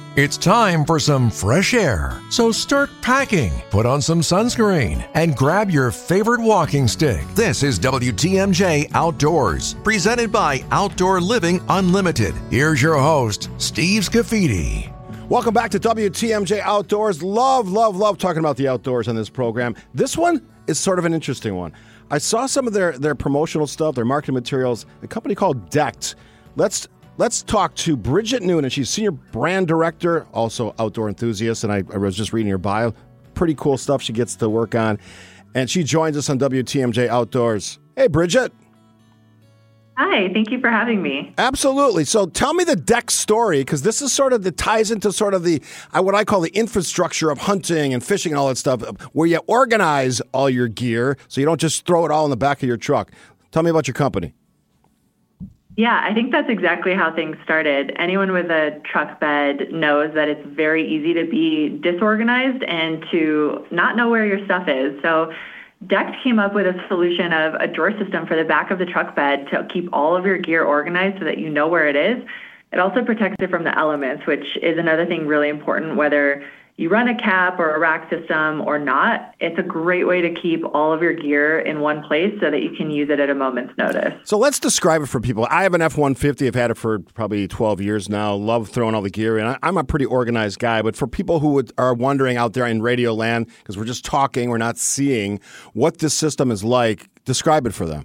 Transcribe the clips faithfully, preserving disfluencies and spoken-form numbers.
It's time for some fresh air. So start packing, put on some sunscreen, and grab your favorite walking stick. This is W T M J Outdoors, presented by Outdoor Living Unlimited. Here's your host, Steve Scafidi. Welcome back to W T M J Outdoors. Love, love, love talking about the outdoors on this program. This one is sort of an interesting one. I saw some of their, their promotional stuff, their marketing materials, a company called Decked. Let's Let's talk to Bridget Noonan. She's Senior Brand Director, also outdoor enthusiast, and I, I was just reading her bio. Pretty cool stuff she gets to work on. And she joins us on W T M J Outdoors. Hey, Bridget. Hi, thank you for having me. Absolutely. So tell me the Deck story, because this is sort of the ties into sort of the, what I call the infrastructure of hunting and fishing and all that stuff, where you organize all your gear so you don't just throw it all in the back of your truck. Tell me about your company. Yeah, I think that's exactly how things started. Anyone with a truck bed knows that it's very easy to be disorganized and to not know where your stuff is. So Decked came up with a solution of a drawer system for the back of the truck bed to keep all of your gear organized so that you know where it is. It also protects it from the elements, which is another thing really important, whether you run a cap or a rack system or not. It's a great way to keep all of your gear in one place so that you can use it at a moment's notice. So let's describe it for people. I have an F one fifty. I've had it for probably twelve years now. Love throwing all the gear in. I'm a pretty organized guy, but for people who would, are wondering out there in radio land, because we're just talking, we're not seeing what this system is like, describe it for them.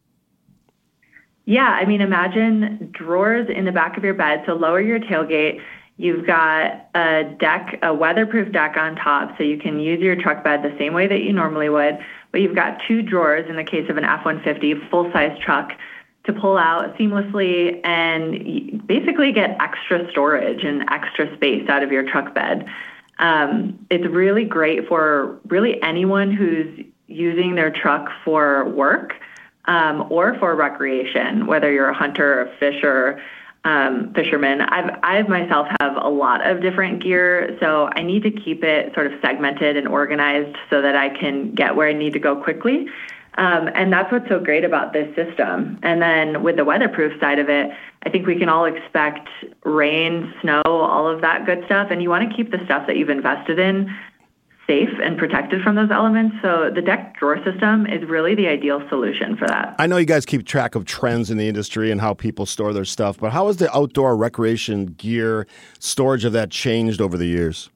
Yeah, I mean, imagine drawers in the back of your bed. So lower your tailgate. You've got a deck, a weatherproof deck on top, so you can use your truck bed the same way that you normally would. But you've got two drawers in the case of an F one fifty full-size truck to pull out seamlessly and basically get extra storage and extra space out of your truck bed. Um, it's really great for really anyone who's using their truck for work um, or for recreation, whether you're a hunter, a fisher, Um, fishermen. I've, I myself have a lot of different gear, so I need to keep it sort of segmented and organized so that I can get where I need to go quickly. Um, and that's what's so great about this system. And then with the weatherproof side of it, I think we can all expect rain, snow, all of that good stuff. And you want to keep the stuff that you've invested in safe and protected from those elements. So the Decked drawer system is really the ideal solution for that. I know you guys keep track of trends in the industry and how people store their stuff, but how has the outdoor recreation gear storage of that changed over the years?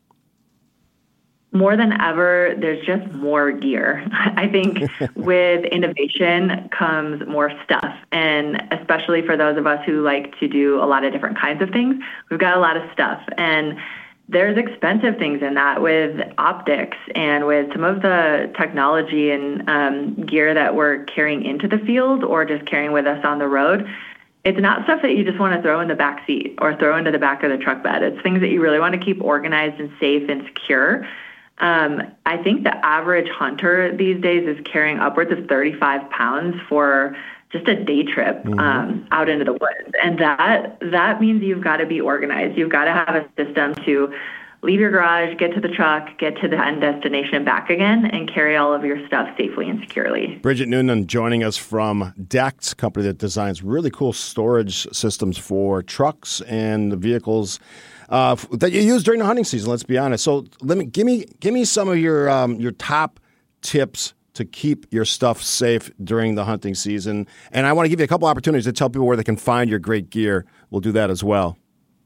More than ever, there's just more gear. I think with innovation comes more stuff. And especially for those of us who like to do a lot of different kinds of things, we've got a lot of stuff. And there's expensive things in that with optics and with some of the technology and um, gear that we're carrying into the field or just carrying with us on the road. It's not stuff that you just want to throw in the back seat or throw into the back of the truck bed. It's things that you really want to keep organized and safe and secure. Um, I think the average hunter these days is carrying upwards of thirty-five pounds for just a day trip um, mm-hmm. out into the woods. And that that means you've got to be organized. You've got to have a system to leave your garage, get to the truck, get to the end destination and back again, and carry all of your stuff safely and securely. Bridget Noonan joining us from Decked, a company that designs really cool storage systems for trucks and the vehicles uh, that you use during the hunting season, let's be honest. So let me give me give me some of your um, your top tips to keep your stuff safe during the hunting season. And I want to give you a couple opportunities to tell people where they can find your great gear. We'll do that as well.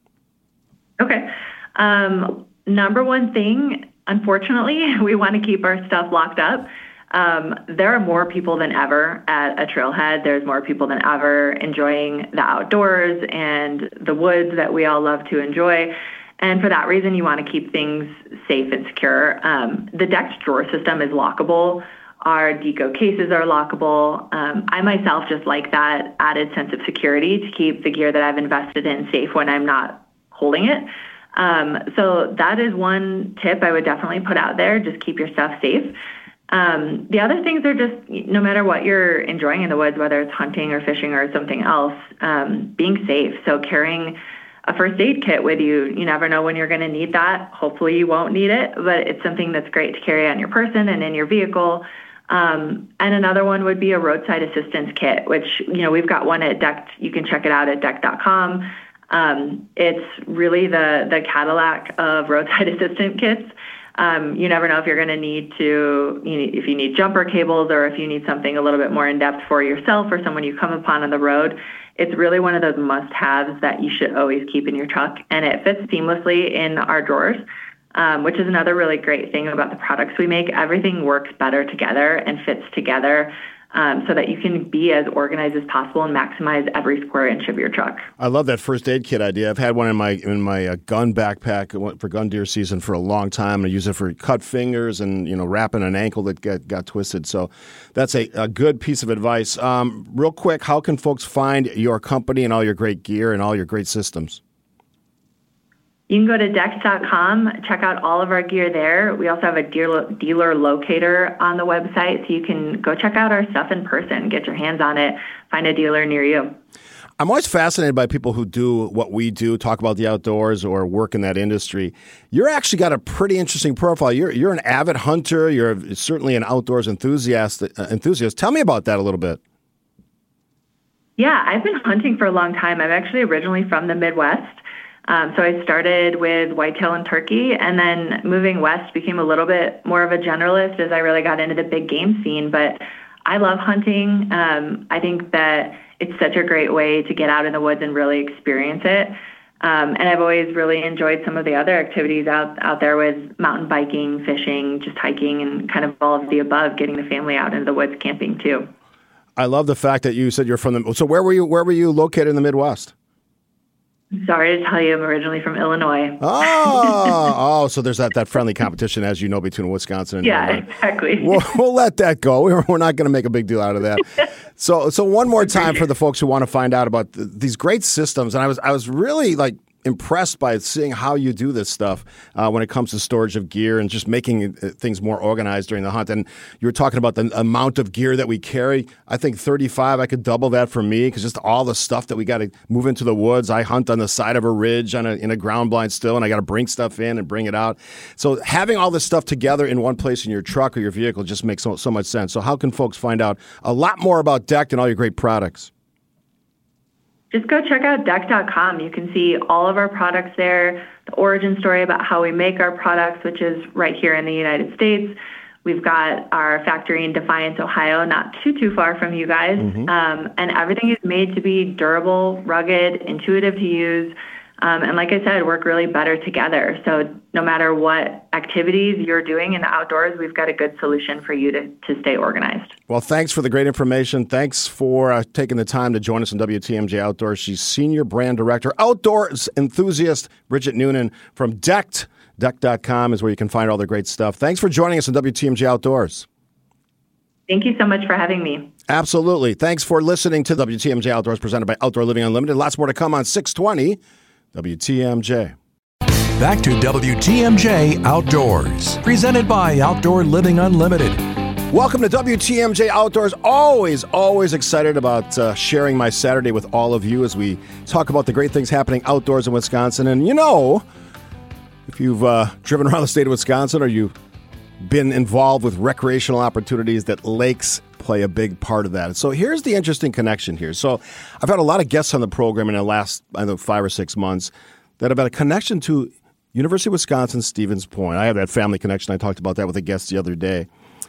Okay. Um, number one thing, unfortunately, we want to keep our stuff locked up. Um, there are more people than ever at a trailhead. There's more people than ever enjoying the outdoors and the woods that we all love to enjoy. And for that reason, you want to keep things safe and secure. Um, the Decked drawer system is lockable. Our Deco cases are lockable. Um, I myself just like that added sense of security to keep the gear that I've invested in safe when I'm not holding it. Um, so that is one tip I would definitely put out there. Just keep your stuff safe. Um, the other things are just, no matter what you're enjoying in the woods, whether it's hunting or fishing or something else, um, being safe. So carrying a first aid kit with you. You never know when you're going to need that. Hopefully you won't need it, but it's something that's great to carry on your person and in your vehicle. Um, and another one would be a roadside assistance kit, which, you know, we've got one at Decked. You can check it out at decked dot com. Um, it's really the, the Cadillac of roadside assistant kits. Um, you never know if you're going to need to, you need, if you need jumper cables or if you need something a little bit more in-depth for yourself or someone you come upon on the road. It's really one of those must-haves that you should always keep in your truck, and it fits seamlessly in our drawers, um, which is another really great thing about the products we make. Everything works better together and fits together. Um, so that you can be as organized as possible and maximize every square inch of your truck. I love that first aid kit idea. I've had one in my in my uh, gun backpack for gun deer season for a long time. I use it for cut fingers and you know wrapping an ankle that got, got twisted. So that's a, a good piece of advice. Um, real quick, how can folks find your company and all your great gear and all your great systems? You can go to dex dot com, check out all of our gear there. We also have a dealer, dealer locator on the website, so you can go check out our stuff in person, get your hands on it, find a dealer near you. I'm always fascinated by people who do what we do, talk about the outdoors or work in that industry. You're actually got a pretty interesting profile. You're you're an avid hunter. You're certainly an outdoors enthusiast. Uh, enthusiast. Tell me about that a little bit. Yeah, I've been hunting for a long time. I'm actually originally from the Midwest. Um, so I started with whitetail and turkey, and then moving west became a little bit more of a generalist as I really got into the big game scene. But I love hunting. Um, I think that it's such a great way to get out in the woods and really experience it. Um, and I've always really enjoyed some of the other activities out, out there with mountain biking, fishing, just hiking, and kind of all of the above, getting the family out into the woods camping too. I love the fact that you said you're from the. So where were you? Where were you located in the Midwest? Sorry to tell you, I'm originally from Illinois. Oh, oh, so there's that, that friendly competition, as you know, between Wisconsin and yeah, Illinois. exactly. We'll, we'll let that go. We're, we're not going to make a big deal out of that. So, so one more time for the folks who want to find out about th- these great systems, and I was, I was really like impressed by seeing how you do this stuff uh, when it comes to storage of gear and just making things more organized during the hunt. And you were talking about the amount of gear that we carry. I think thirty-five, I could double that for me because just all the stuff that we got to move into the woods. I hunt on the side of a ridge on a, in a ground blind still, and I got to bring stuff in and bring it out. So having all this stuff together in one place in your truck or your vehicle just makes so, so much sense. So how can folks find out a lot more about Decked and all your great products? Just go check out dex dot com. You can see all of our products there, the origin story about how we make our products, which is right here in the United States. We've got our factory in Defiance, Ohio, not too, too far from you guys. Mm-hmm. Um, and everything is made to be durable, rugged, intuitive to use. Um, and like I said, work really better together. So no matter what activities you're doing in the outdoors, we've got a good solution for you to, to stay organized. Well, thanks for the great information. Thanks for uh, taking the time to join us on W T M J Outdoors. She's Senior Brand Director, Outdoors Enthusiast, Bridget Noonan from Decked. Decked dot com is where you can find all the great stuff. Thanks for joining us on W T M J Outdoors. Thank you so much for having me. Absolutely. Thanks for listening to W T M J Outdoors presented by Outdoor Living Unlimited. Lots more to come on six twenty W T M J. Back to W T M J Outdoors, presented by Outdoor Living Unlimited. Welcome to W T M J Outdoors. Always, always excited about uh, sharing my Saturday with all of you as we talk about the great things happening outdoors in Wisconsin. And you know, if you've uh, driven around the state of Wisconsin or you've been involved with recreational opportunities, that lakes play a big part of that. So here's the interesting connection here. So I've had a lot of guests on the program in the last, I know, five or six months that have had a connection to University of Wisconsin, Stevens Point. I have that family connection. I talked about that with a guest the other day.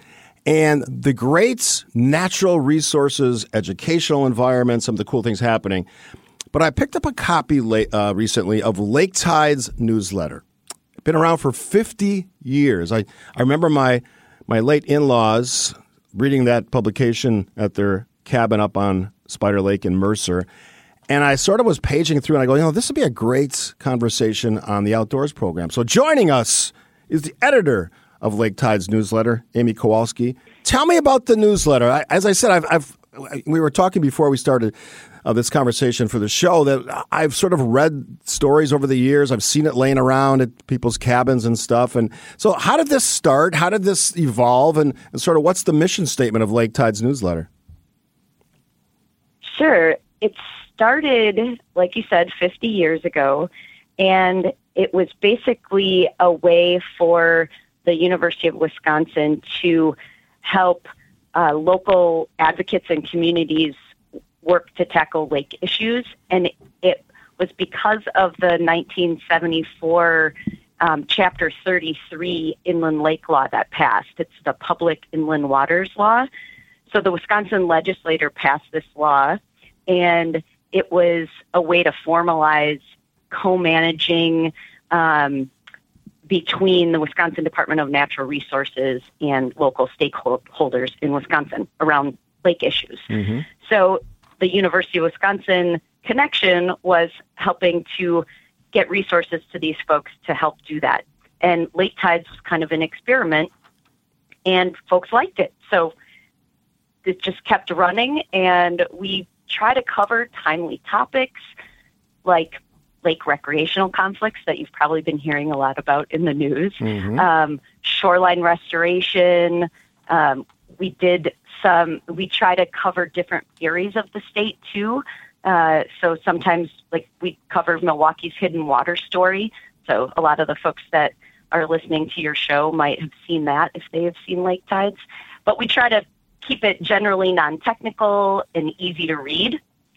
And the great natural resources, educational environment, some of the cool things happening. But I picked up a copy late, uh, recently of Lake Tides newsletter. Been around for fifty years. I, I remember my my late in-laws reading that publication at their cabin up on Spider Lake in Mercer. And I sort of was paging through and I go, you know, this would be a great conversation on the Outdoors program. So joining us is the editor of Lake Tides newsletter, Amy Kowalski. Tell me about the newsletter. I, as I said, I've, I've we were talking before we started uh, this conversation for the show that I've sort of read stories over the years. I've seen it laying around at people's cabins and stuff. And so how did this start? How did this evolve? And, and sort of what's the mission statement of Lake Tides newsletter? Sure. It started, like you said, fifty years ago. And it was basically a way for the University of Wisconsin to help uh, local advocates and communities work to tackle lake issues. And it was because of the nineteen seventy-four um, Chapter thirty-three Inland Lake Law that passed. It's the Public Inland Waters Law. So the Wisconsin legislature passed this law, and it was a way to formalize co-managing um, between the Wisconsin Department of Natural Resources and local stakeholders in Wisconsin around lake issues. Mm-hmm. So the University of Wisconsin connection was helping to get resources to these folks to help do that. And Lake Tides was kind of an experiment, and folks liked it. So it just kept running, and we try to cover timely topics like lake recreational conflicts that you've probably been hearing a lot about in the news, mm-hmm. um, shoreline restoration. Um, we did some, we try to cover different areas of the state too. Uh, so sometimes like we cover Milwaukee's hidden water story. So a lot of the folks that are listening to your show might have seen that if they have seen Lake Tides, but we try to keep it generally non-technical and easy to read.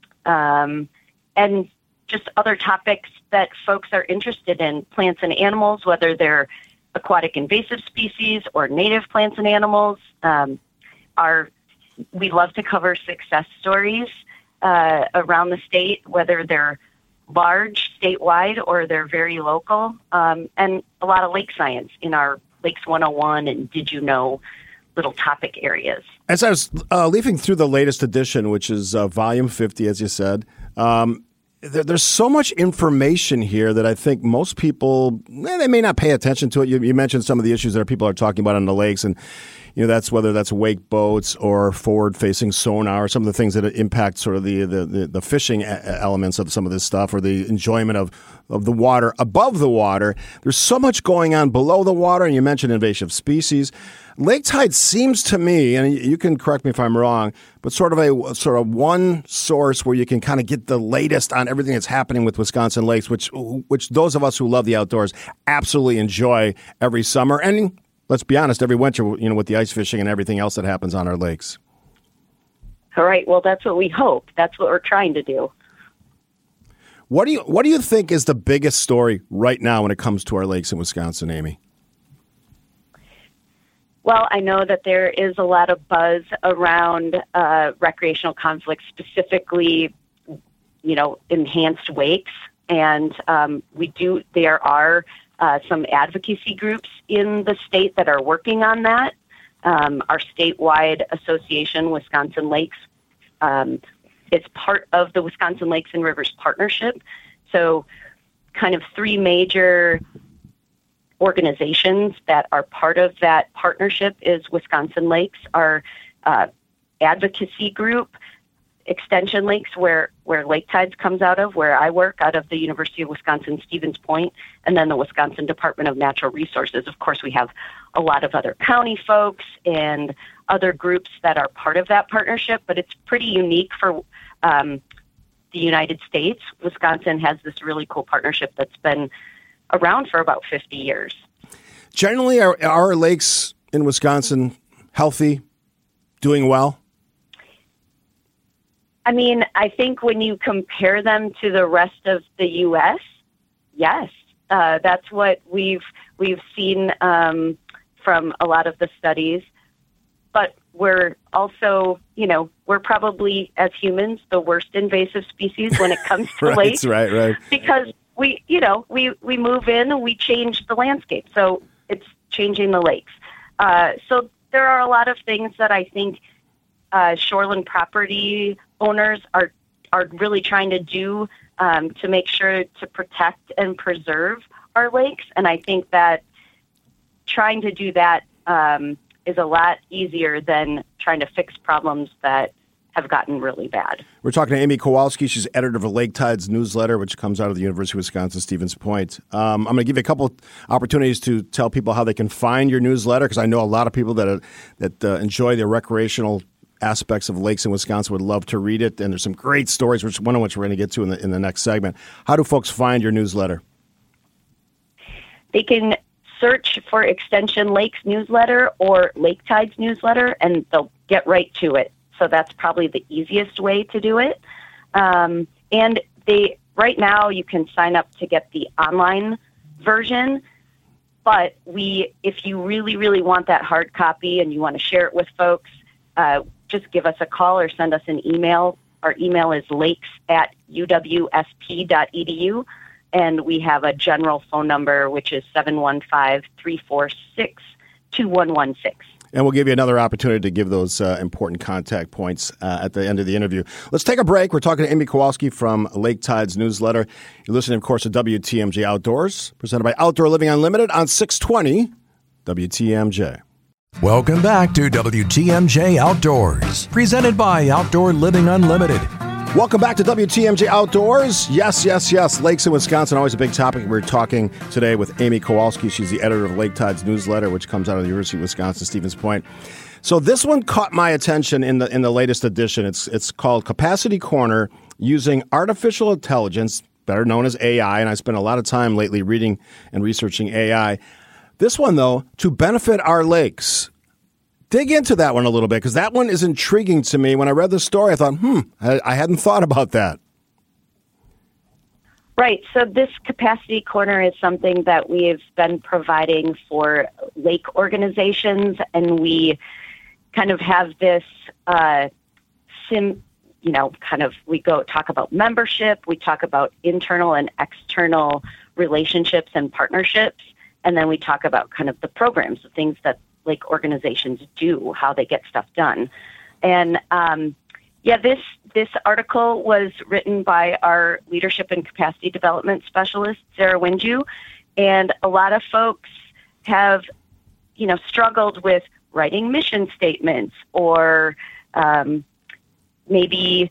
Um, and just other topics that folks are interested in, plants and animals, whether they're aquatic invasive species or native plants and animals. Um, are we love to cover success stories uh, around the state, whether they're large statewide or they're very local, um, and a lot of lake science in our Lakes one oh one and Did You Know little topic areas. As I was uh, leafing through the latest edition, which is uh, volume fifty, as you said, um, there, there's so much information here that I think most people, eh, they may not pay attention to it. You, you mentioned some of the issues that people are talking about on the lakes, and you know that's whether that's wake boats or forward-facing sonar, or some of the things that impact sort of the the, the, the fishing elements of some of this stuff, or the enjoyment of, of the water above the water. There's so much going on below the water, and you mentioned invasive species. Lake Tide seems to me, and you can correct me if I'm wrong, but sort of a sort of one source where you can kind of get the latest on everything that's happening with Wisconsin lakes, which which those of us who love the outdoors absolutely enjoy every summer, and let's be honest, every winter, you know, with the ice fishing and everything else that happens on our lakes. All right. Well, that's what we hope. That's what we're trying to do. What do you What do you think is the biggest story right now when it comes to our lakes in Wisconsin, Amy? Well, I know that there is a lot of buzz around uh, recreational conflicts, specifically, you know, enhanced wakes. And um, we do, there are uh, some advocacy groups in the state that are working on that. Um, our statewide association, Wisconsin Lakes, um, is part of the Wisconsin Lakes and Rivers Partnership. So kind of three major organizations that are part of that partnership is Wisconsin Lakes, our uh, advocacy group, Extension Lakes, where, where Lake Tides comes out of, where I work out of the University of Wisconsin Stevens Point, and then the Wisconsin Department of Natural Resources. Of course, we have a lot of other county folks and other groups that are part of that partnership, but it's pretty unique for um, the United States. Wisconsin has this really cool partnership that's been around for about fifty years. Generally, are, are our lakes in Wisconsin healthy, doing well? I mean, I think when you compare them to the rest of the U S, yes, uh, that's what we've we've seen um, from a lot of the studies. But we're also, you know, we're probably as humans the worst invasive species when it comes to right, lakes, right, right, because we, you know, we, we move in and we change the landscape. So it's changing the lakes. Uh, so there are a lot of things that I think uh, shoreline property owners are are really trying to do um, to make sure to protect and preserve our lakes. And I think that trying to do that um, is a lot easier than trying to fix problems that have gotten really bad. We're talking to Amy Kowalski. She's editor of the Lake Tides newsletter, which comes out of the University of Wisconsin Stevens Point. Um, I'm going to give you a couple opportunities to tell people how they can find your newsletter, because I know a lot of people that are, that uh, enjoy the recreational aspects of lakes in Wisconsin would love to read it. And there's some great stories, which one of which we're going to get to in the in the next segment. How do folks find your newsletter? They can search for Extension Lakes newsletter or Lake Tides newsletter, and they'll get right to it. So that's probably the easiest way to do it. Um, and they right now you can sign up to get the online version. But we, if you really, really want that hard copy and you want to share it with folks, uh, just give us a call or send us an email. Our email is lakes at u w s p dot e d u, and we have a general phone number, which is seven one five, three four six, two one one six. And we'll give you another opportunity to give those uh, important contact points uh, at the end of the interview. Let's take a break. We're talking to Amy Kowalski from Lake Tides Newsletter. You're listening, of course, to W T M J Outdoors, presented by Outdoor Living Unlimited on six twenty W T M J. Welcome back to W T M J Outdoors, presented by Outdoor Living Unlimited. Welcome back to W T M J Outdoors. Yes, yes, yes. Lakes in Wisconsin, always a big topic. We're talking today with Amy Kowalski. She's the editor of Lake Tides Newsletter, which comes out of the University of Wisconsin, Stevens Point. So this one caught my attention in the in the latest edition. It's it's called Capacity Corner, using artificial intelligence, better known as A I, and I spent a lot of time lately reading and researching A I. This one, though, to benefit our lakes. Dig into that one a little bit, because that one is intriguing to me. When I read the story, I thought, hmm, I, I hadn't thought about that. Right. So this Capacity Corner is something that we've been providing for lake organizations, and we kind of have this uh, sim, you know, kind of, we go talk about membership, we talk about internal and external relationships and partnerships, and then we talk about kind of the programs, the things that lake organizations do, how they get stuff done. And um, yeah, this this article was written by our leadership and capacity development specialist, Sarah Winju, and a lot of folks have, you know, struggled with writing mission statements or um, maybe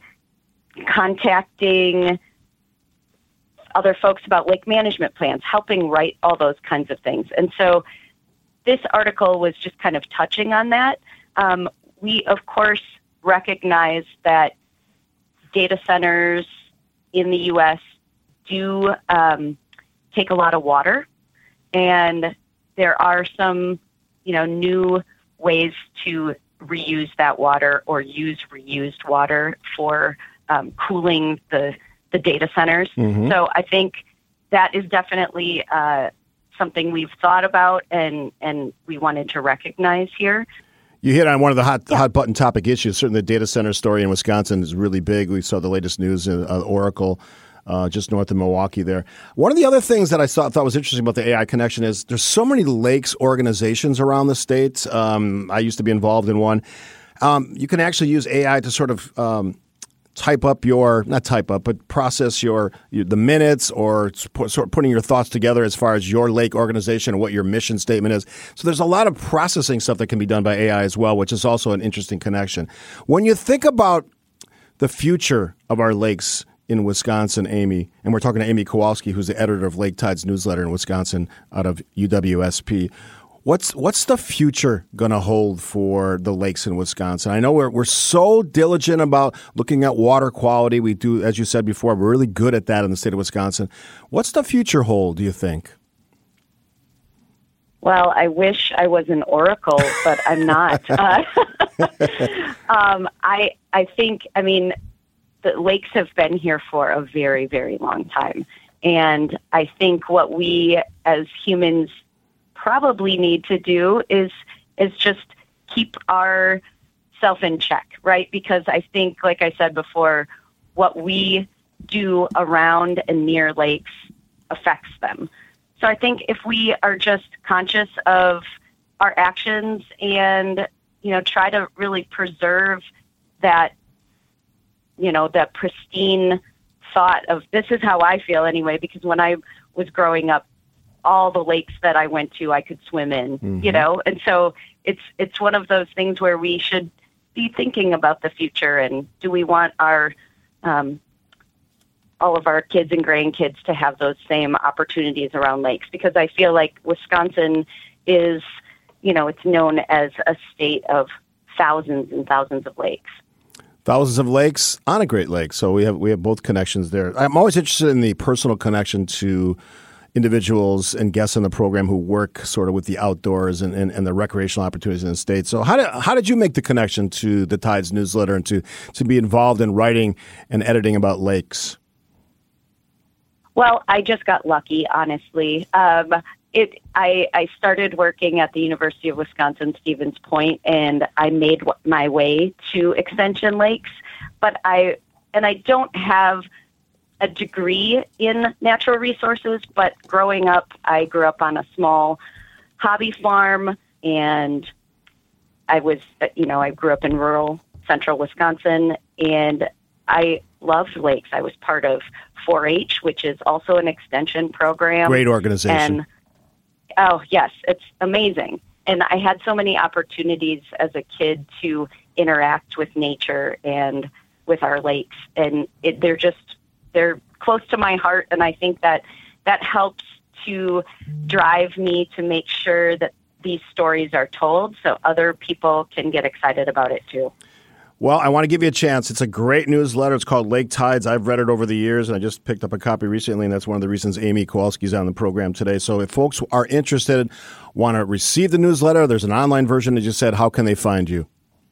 contacting other folks about lake management plans, helping write all those kinds of things. And so this article was just kind of touching on that. Um, we, of course, recognize that data centers in the U S do um, take a lot of water, and there are some, you know, new ways to reuse that water or use reused water for um, cooling the the data centers. Mm-hmm. So I think that is definitely uh, something we've thought about and, and we wanted to recognize here. You hit on one of the hot yeah. hot button topic issues. Certainly the data center story in Wisconsin is really big. We saw the latest news in uh, Oracle, uh, just north of Milwaukee there. One of the other things that I saw, thought was interesting about the A I connection is there's so many lakes organizations around the state. Um, I used to be involved in one. Um, you can actually use A I to sort of um, type up your, not type up, but process your, your the minutes or sort of putting your thoughts together as far as your lake organization and what your mission statement is. So there's a lot of processing stuff that can be done by A I as well, which is also an interesting connection. When you think about the future of our lakes in Wisconsin, Amy, and we're talking to Amy Kowalski, who's the editor of Lake Tides Newsletter in Wisconsin out of U W S P. What's what's the future going to hold for the lakes in Wisconsin? I know we're we're so diligent about looking at water quality. We do, as you said before, we're really good at that in the state of Wisconsin. What's the future hold, do you think? Well, I wish I was an oracle, but I'm not. uh, um, I I think, I mean, the lakes have been here for a very, very long time. And I think what we as humans probably need to do is is just keep ourself in check, right? Because I think, like I said before, what we do around and near lakes affects them. So I think if we are just conscious of our actions and, you know, try to really preserve that, you know, that pristine thought of this is how I feel anyway, because when I was growing up, all the lakes that I went to, I could swim in, mm-hmm. you know? And so it's, it's one of those things where we should be thinking about the future and do we want our, um, all of our kids and grandkids to have those same opportunities around lakes? Because I feel like Wisconsin is, you know, it's known as a state of thousands and thousands of lakes. Thousands of lakes on a Great Lake. So we have, we have both connections there. I'm always interested in the personal connection to individuals and guests on the program who work sort of with the outdoors and, and, and the recreational opportunities in the state. So how did how did you make the connection to the Tides newsletter and to, to be involved in writing and editing about lakes? Well, I just got lucky, honestly. Um, it I, I started working at the University of Wisconsin Stevens Point, and I made w- my way to Extension Lakes. But I and I don't have a degree in natural resources, but growing up, I grew up on a small hobby farm, and I was, you know, I grew up in rural central Wisconsin, and I loved lakes. I was part of four H, which is also an extension program. Great organization. And, oh, yes, it's amazing. And I had so many opportunities as a kid to interact with nature and with our lakes. And it, they're just, they're close to my heart. And I think that that helps to drive me to make sure that these stories are told so other people can get excited about it too. Well, I want to give you a chance. It's a great newsletter. It's called Lake Tides. I've read it over the years, and I just picked up a copy recently, and that's one of the reasons Amy Kowalski's on the program today. So if folks are interested, want to receive the newsletter, there's an online version, as you said. How can they find you?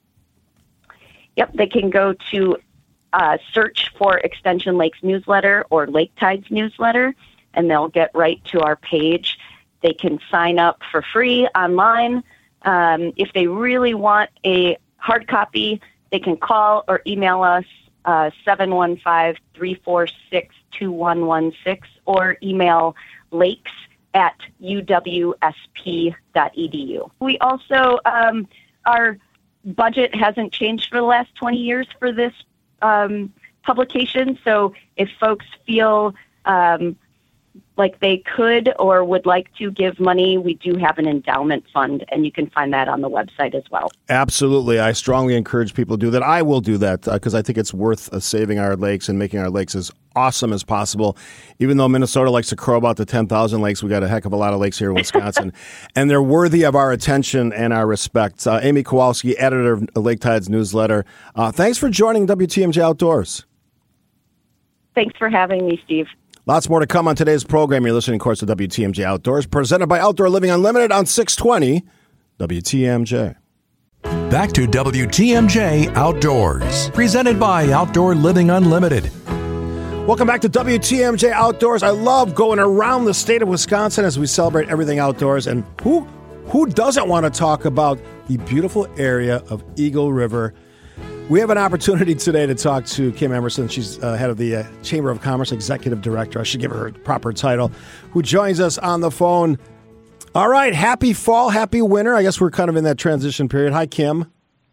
Yep, they can go to uh, search for Extension Lakes newsletter or Lake Tides newsletter, and they'll get right to our page. They can sign up for free online. Um, if they really want a hard copy, they can call or email us, uh, seven one five, three four six, two one one six, or email lakes at u w s p dot e d u. We also, um, our budget hasn't changed for the last twenty years for this um, publication, so if folks feel um, like they could or would like to give money, we do have an endowment fund, and you can find that on the website as well. Absolutely. I strongly encourage people to do that. I will do that because uh, I think it's worth uh, saving our lakes and making our lakes as awesome as possible. Even though Minnesota likes to crow about the ten thousand lakes, we got a heck of a lot of lakes here in Wisconsin, and they're worthy of our attention and our respect. Uh, Amy Kowalski, editor of Lake Tides newsletter. Uh, thanks for joining W T M J Outdoors. Thanks for having me, Steve. Lots more to come on today's program. You're listening, of course, to W T M J Outdoors, presented by Outdoor Living Unlimited on six twenty W T M J. Back to W T M J Outdoors, presented by Outdoor Living Unlimited. Welcome back to W T M J Outdoors. I love going around the state of Wisconsin as we celebrate everything outdoors. And who who doesn't want to talk about the beautiful area of Eagle River? We have an opportunity today to talk to Kim Emerson. She's uh, head of the uh, Chamber of Commerce Executive Director. I should give her her proper title, who joins us on the phone. All right. Happy fall. Happy winter. I guess we're kind of in that transition period. Hi, Kim.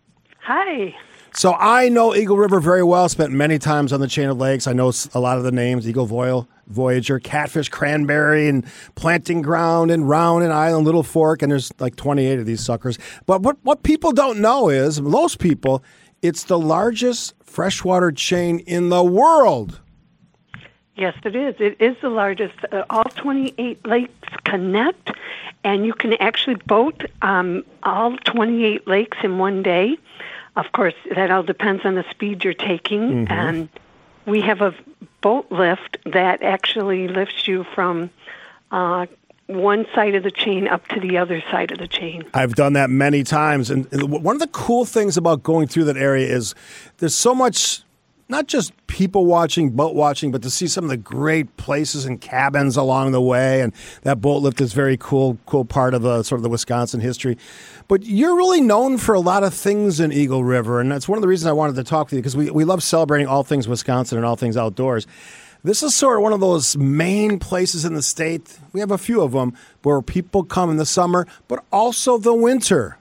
Hi. So I know Eagle River very well. Spent many times on the chain of lakes. I know a lot of the names: Eagle Voyal, Voyager, Catfish, Cranberry, and Planting Ground, and Round and Island, Little Fork, and there's like twenty-eight of these suckers. But what, what people don't know is, most people, it's the largest freshwater chain in the world. Yes, it is. It is the largest. Uh, all twenty-eight lakes connect, and you can actually boat um, all twenty-eight lakes in one day. Of course, that all depends on the speed you're taking. Mm-hmm. And we have a boat lift that actually lifts you from uh, one side of the chain up to the other side of the chain. I've done that many times. And one of the cool things about going through that area is there's so much, not just people watching, boat watching, but to see some of the great places and cabins along the way. And that boat lift is very cool, cool part of uh, sort of the Wisconsin history. But you're really known for a lot of things in Eagle River. And that's one of the reasons I wanted to talk with you, because we, we love celebrating all things Wisconsin and all things outdoors. This is sort of one of those main places in the state. We have a few of them where people come in the summer, but also the winter.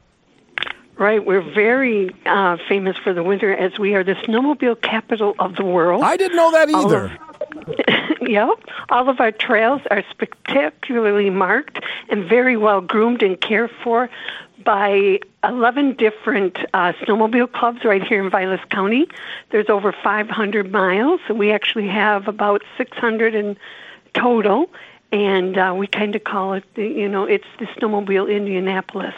Right. We're very uh, famous for the winter, as we are the snowmobile capital of the world. I didn't know that either. Yep. All of our trails are spectacularly marked and very well groomed and cared for by eleven different uh, snowmobile clubs right here in Vilas County. There's over five hundred miles, and we actually have about six hundred in total. And uh, we kind of call it, you know, it's the Snowmobile Indianapolis.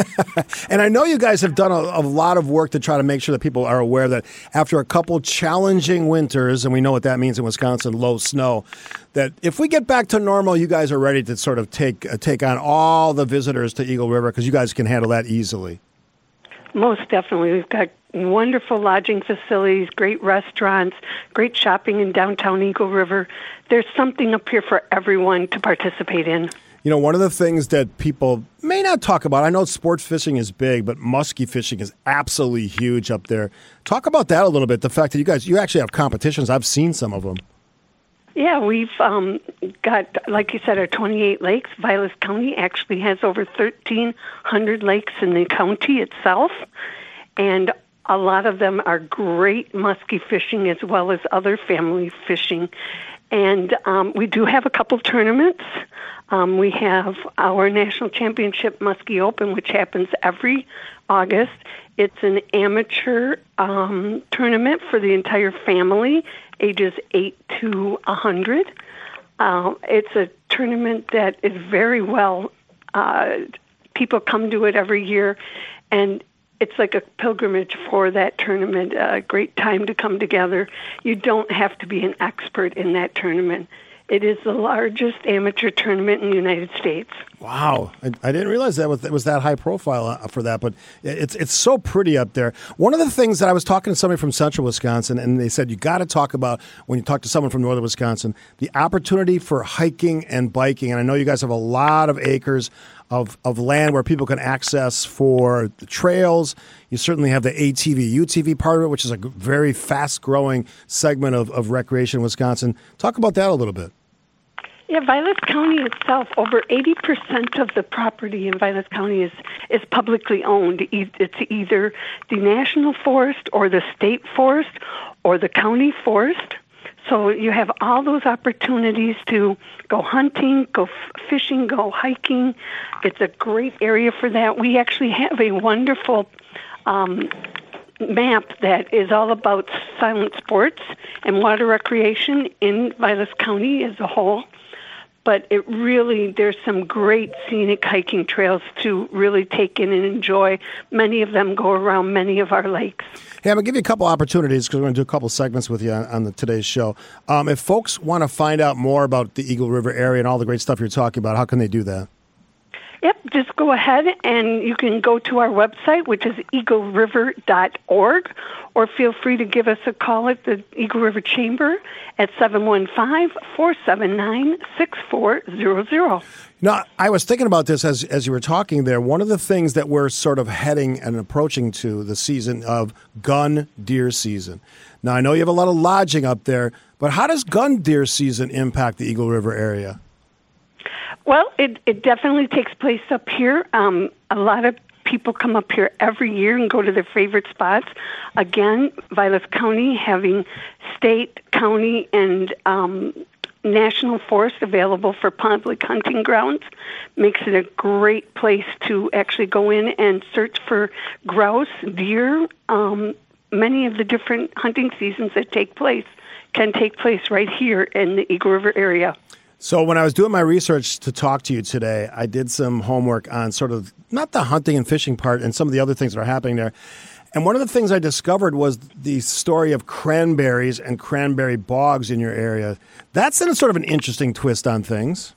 And I know you guys have done a, a lot of work to try to make sure that people are aware that after a couple challenging winters, and we know what that means in Wisconsin, low snow, that if we get back to normal, you guys are ready to sort of take uh, take on all the visitors to Eagle River, because you guys can handle that easily. Most definitely. We've got wonderful lodging facilities, great restaurants, great shopping in downtown Eagle River. There's something up here for everyone to participate in. You know, one of the things that people may not talk about, I know sports fishing is big, but muskie fishing is absolutely huge up there. Talk about that a little bit, the fact that you guys, you actually have competitions. I've seen some of them. Yeah, we've um, got, like you said, our twenty-eight lakes. Vilas County actually has over thirteen hundred lakes in the county itself, and a lot of them are great muskie fishing as well as other family fishing. And um, we do have a couple tournaments. Um, we have our National Championship Muskie Open, which happens every August. It's an amateur um, tournament for the entire family, ages eight to one hundred. Uh, it's a tournament that is very well, uh, people come to it every year, and it's like a pilgrimage for that tournament, a great time to come together. You don't have to be an expert in that tournament. It is the largest amateur tournament in the United States. Wow. I, I didn't realize that was, it was that high profile for that, but it's it's so pretty up there. One of the things that I was talking to somebody from central Wisconsin, and they said you got to talk about, when you talk to someone from northern Wisconsin, the opportunity for hiking and biking. And I know you guys have a lot of acres of, of land where people can access for the trails. You certainly have the A T V, U T V part of it, which is a very fast-growing segment of, of recreation in Wisconsin. Talk about that a little bit. Yeah, Vilas County itself, over eighty percent of the property in Vilas County is, is publicly owned. It's either the national forest or the state forest or the county forest. So you have all those opportunities to go hunting, go f- fishing, go hiking. It's a great area for that. We actually have a wonderful um, map that is all about silent sports and water recreation in Vilas County as a whole. But it really, there's some great scenic hiking trails to really take in and enjoy. Many of them go around many of our lakes. Hey, I'm going to give you a couple opportunities because we're going to do a couple segments with you on, on the, today's show. Um, if folks want to find out more about the Eagle River area and all the great stuff you're talking about, how can they do that? Yep, just go ahead and you can go to our website, which is eagle river dot org, or feel free to give us a call at the Eagle River Chamber at seven one five, four seven nine, six four zero zero. Now, I was thinking about this as as you were talking there. One of the things that we're sort of heading and approaching to the season of gun deer season. Now, I know you have a lot of lodging up there, but how does gun deer season impact the Eagle River area? Well, it, it definitely takes place up here. Um, a lot of people come up here every year and go to their favorite spots. Again, Vilas County having state, county, and um, national forest available for public hunting grounds makes it a great place to actually go in and search for grouse, deer. Um, many of the different hunting seasons that take place can take place right here in the Eagle River area. So when I was doing my research to talk to you today, I did some homework on sort of not the hunting and fishing part and some of the other things that are happening there. And one of the things I discovered was the story of cranberries and cranberry bogs in your area. That's in a sort of an interesting twist on things.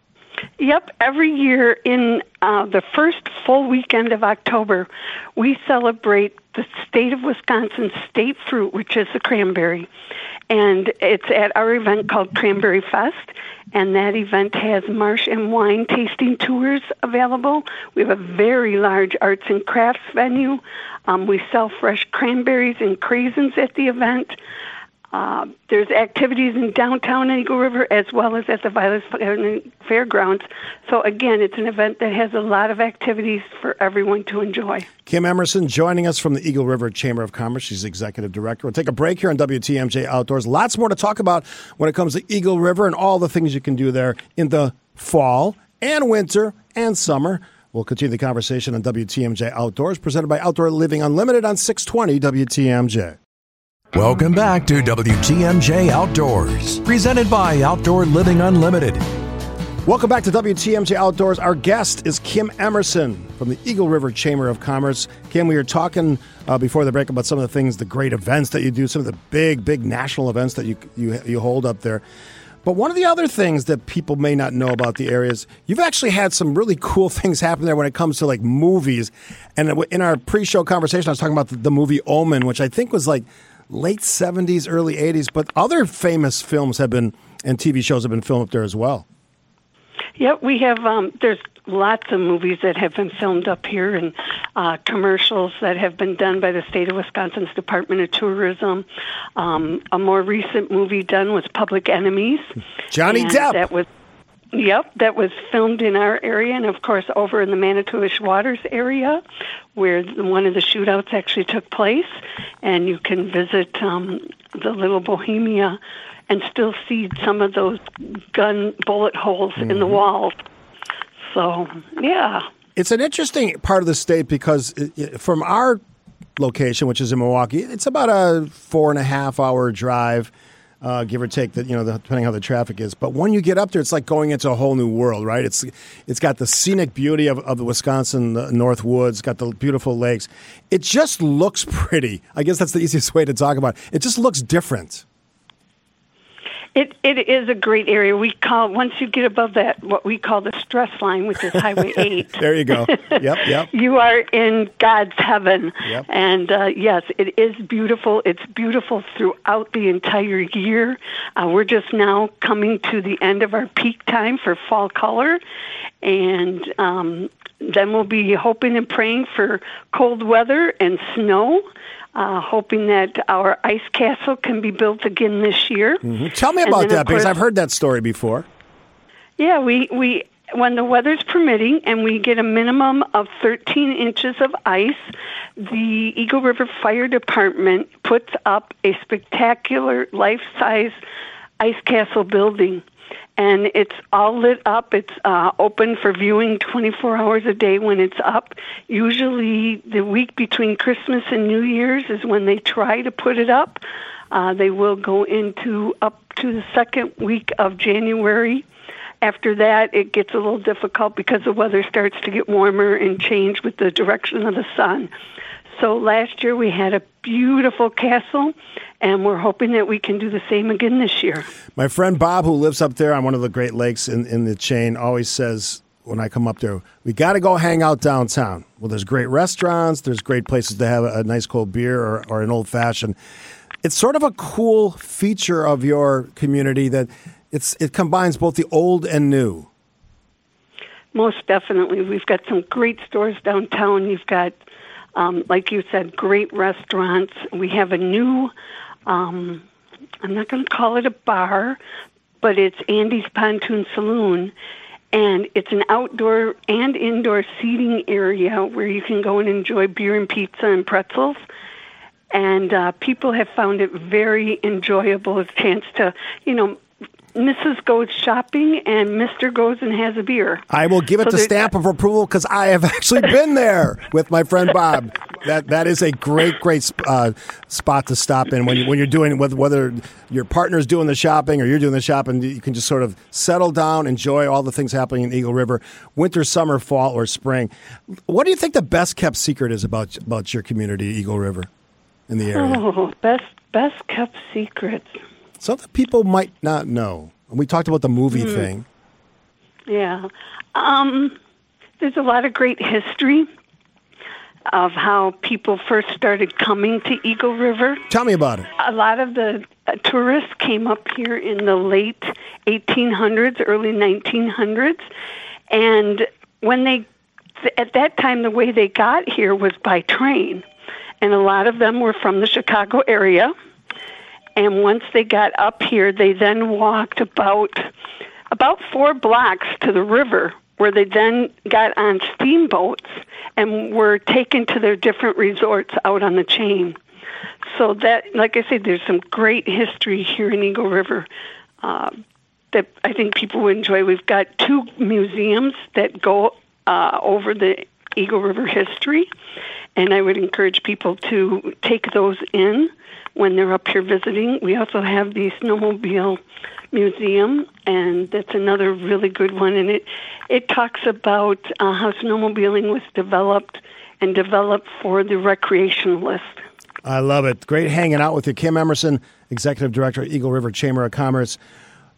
Yep. Every year in uh, the first full weekend of October, we celebrate the state of Wisconsin's state fruit, which is the cranberry. And it's at our event called Cranberry Fest. And that event has marsh and wine tasting tours available. We have a very large arts and crafts venue. Um, we sell fresh cranberries and craisins at the event. Uh, there's activities in downtown Eagle River as well as at the Vilas Fairgrounds. So, again, it's an event that has a lot of activities for everyone to enjoy. Kim Emerson joining us from the Eagle River Chamber of Commerce. She's Executive Director. We'll take a break here on W T M J Outdoors. Lots more to talk about when it comes to Eagle River and all the things you can do there in the fall and winter and summer. We'll continue the conversation on W T M J Outdoors, presented by Outdoor Living Unlimited on six twenty W T M J. Welcome back to W T M J Outdoors, presented by Outdoor Living Unlimited. Welcome back to W T M J Outdoors. Our guest is Kim Emerson from the Eagle River Chamber of Commerce. Kim, we were talking uh, before the break about some of the things, the great events that you do, some of the big, big national events that you you, you hold up there. But one of the other things that people may not know about the area is you've actually had some really cool things happen there when it comes to like movies. And in our pre-show conversation, I was talking about the, the movie Omen, which I think was like late seventies, early eighties. But other famous films have been, and T V shows have been filmed up there as well. Yeah, we have, um, there's lots of movies that have been filmed up here and uh, commercials that have been done by the state of Wisconsin's Department of Tourism. Um, a more recent movie done was Public Enemies. Johnny and Depp. That was, yep, that was filmed in our area and, of course, over in the Manitowish Waters area where one of the shootouts actually took place. And you can visit um, the Little Bohemia and still see some of those gun bullet holes mm-hmm. in the walls. So, yeah. It's an interesting part of the state because it, from our location, which is in Milwaukee, it's about a four and a half hour drive, uh, give or take, that you know, the, depending how the traffic is. But when you get up there, it's like going into a whole new world, right? It's It's got the scenic beauty of, of the Wisconsin the North Woods, got the beautiful lakes. It just looks pretty. I guess that's the easiest way to talk about it. It just looks different. It it is a great area. We call once you get above that what we call the stress line, which is Highway eight. There you go. Yep, yep. You are in God's heaven. Yep. And uh, yes, it is beautiful. It's beautiful throughout the entire year. Uh, we're just now coming to the end of our peak time for fall color, and um, then we'll be hoping and praying for cold weather and snow. Uh, hoping that our ice castle can be built again this year. Mm-hmm. Tell me about then, that, because course, I've heard that story before. Yeah, we, we when the weather's permitting and we get a minimum of thirteen inches of ice, the Eagle River Fire Department puts up a spectacular life-size ice castle building. And it's all lit up. It's uh, open for viewing twenty-four hours a day when it's up. Usually the week between Christmas and New Year's is when they try to put it up. Uh, they will go into up to the second week of January. After that, it gets a little difficult because the weather starts to get warmer and change with the direction of the sun. So last year we had a beautiful castle, and we're hoping that we can do the same again this year. My friend Bob, who lives up there on one of the Great Lakes in, in the chain, always says when I come up there, we got to go hang out downtown. Well, there's great restaurants. There's great places to have a, a nice cold beer or, or an old-fashioned. It's sort of a cool feature of your community that it's it combines both the old and new. Most definitely. We've got some great stores downtown. You've got Um, like you said, great restaurants. We have a new, um, I'm not going to call it a bar, but it's Andy's Pontoon Saloon. And it's an outdoor and indoor seating area where you can go and enjoy beer and pizza and pretzels. And uh, people have found it very enjoyable, a chance to, you know, Missus goes shopping and Mister goes and has a beer. I will give it so the stamp of approval because I have actually been there with my friend Bob. That that is a great, great uh, spot to stop in when you when you're doing whether whether your partner's doing the shopping or you're doing the shopping. You can just sort of settle down, enjoy all the things happening in Eagle River, winter, summer, fall, or spring. What do you think the best kept secret is about about your community, Eagle River, in the area? Oh, best best kept secrets. Something people might not know. We talked about the movie mm. thing. Yeah. Um, there's a lot of great history of how people first started coming to Eagle River. Tell me about it. A lot of the uh, tourists came up here in the late eighteen hundreds, early nineteen hundreds. And when they, at that time, the way they got here was by train. And a lot of them were from the Chicago area. And once they got up here, they then walked about about four blocks to the river, where they then got on steamboats and were taken to their different resorts out on the chain. So that, like I said, there's some great history here in Eagle River uh, that I think people will enjoy. We've got two museums that go uh, over the Eagle River history, and I would encourage people to take those in when they're up here visiting. We also have the Snowmobile Museum, and that's another really good one. And it, it talks about uh, how snowmobiling was developed and developed for the recreationalist. I love it. Great hanging out with you. Kim Emerson, Executive Director at Eagle River Chamber of Commerce.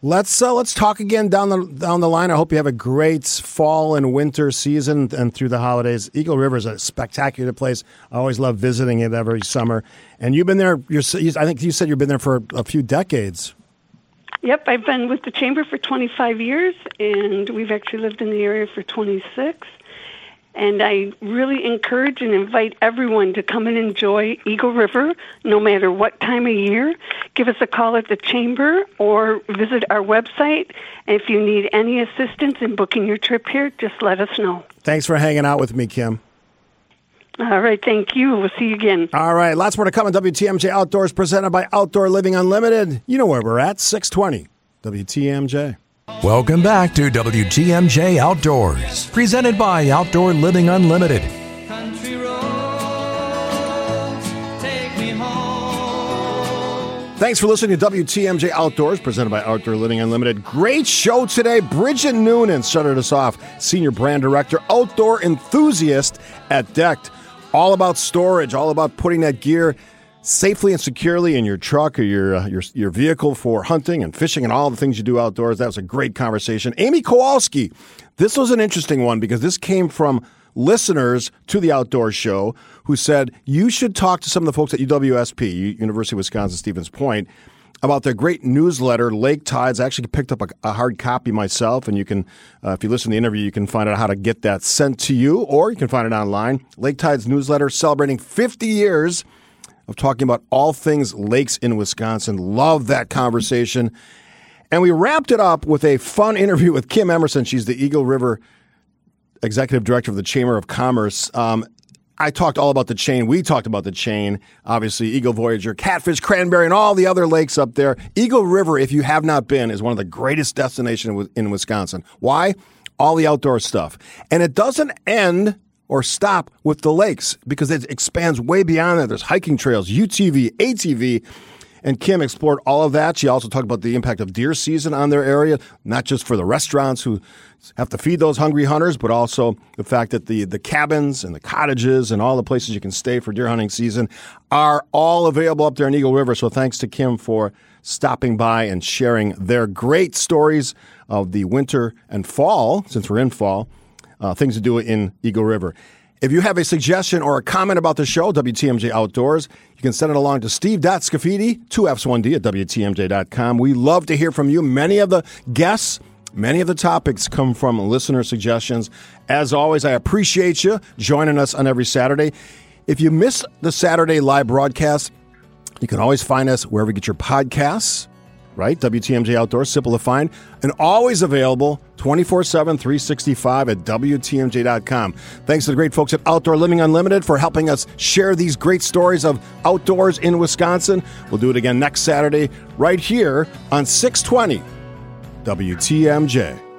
Let's uh, let's talk again down the down the line. I hope you have a great fall and winter season and through the holidays. Eagle River is a spectacular place. I always love visiting it every summer. And you've been there. You're, I think you said you've been there for a few decades. Yep, I've been with the Chamber for twenty-five years, and we've actually lived in the area for twenty-six. And I really encourage and invite everyone to come and enjoy Eagle River, no matter what time of year. Give us a call at the Chamber or visit our website. And if you need any assistance in booking your trip here, just let us know. Thanks for hanging out with me, Kim. All right, thank you. We'll see you again. All right, lots more to come on W T M J Outdoors, presented by Outdoor Living Unlimited. You know where we're at, six twenty W T M J. Welcome back to W T M J Outdoors, presented by Outdoor Living Unlimited. Country roads, take me home. Thanks for listening to W T M J Outdoors, presented by Outdoor Living Unlimited. Great show today. Bridget Noonan started us off, Senior Brand Director, Outdoor Enthusiast at Decked. All about storage, all about putting that gear safely and securely in your truck or your, uh, your your vehicle for hunting and fishing and all the things you do outdoors. That was a great conversation. Amy Kowalski, this was an interesting one because this came from listeners to the Outdoor Show who said you should talk to some of the folks at U W S P, University of Wisconsin-Stevens Point, about their great newsletter, Lake Tides. I actually picked up a, a hard copy myself, and you can, uh, if you listen to the interview, you can find out how to get that sent to you, or you can find it online. Lake Tides newsletter celebrating fifty years of talking about all things lakes in Wisconsin. Love that conversation. And we wrapped it up with a fun interview with Kim Emerson. She's the Eagle River Executive Director of the Chamber of Commerce. Um, I talked all about the chain. We talked about the chain. Obviously, Eagle Voyager, Catfish, Cranberry, and all the other lakes up there. Eagle River, if you have not been, is one of the greatest destinations in Wisconsin. Why? All the outdoor stuff. And it doesn't end or stop with the lakes because it expands way beyond that. There's hiking trails, U T V, A T V, and Kim explored all of that. She also talked about the impact of deer season on their area, not just for the restaurants who have to feed those hungry hunters, but also the fact that the, the cabins and the cottages and all the places you can stay for deer hunting season are all available up there in Eagle River. So thanks to Kim for stopping by and sharing their great stories of the winter and fall, since we're in fall, Uh, things to do in Eagle River. If you have a suggestion or a comment about the show, W T M J Outdoors, you can send it along to steve.scafidi, two F's, one D, at W T M J dot com. We love to hear from you. Many of the guests, many of the topics come from listener suggestions. As always, I appreciate you joining us on every Saturday. If you miss the Saturday live broadcast, you can always find us wherever you get your podcasts. Right? W T M J Outdoors, simple to find, and always available twenty-four seven, three sixty-five at W T M J dot com. Thanks to the great folks at Outdoor Living Unlimited for helping us share these great stories of outdoors in Wisconsin. We'll do it again next Saturday right here on six twenty W T M J.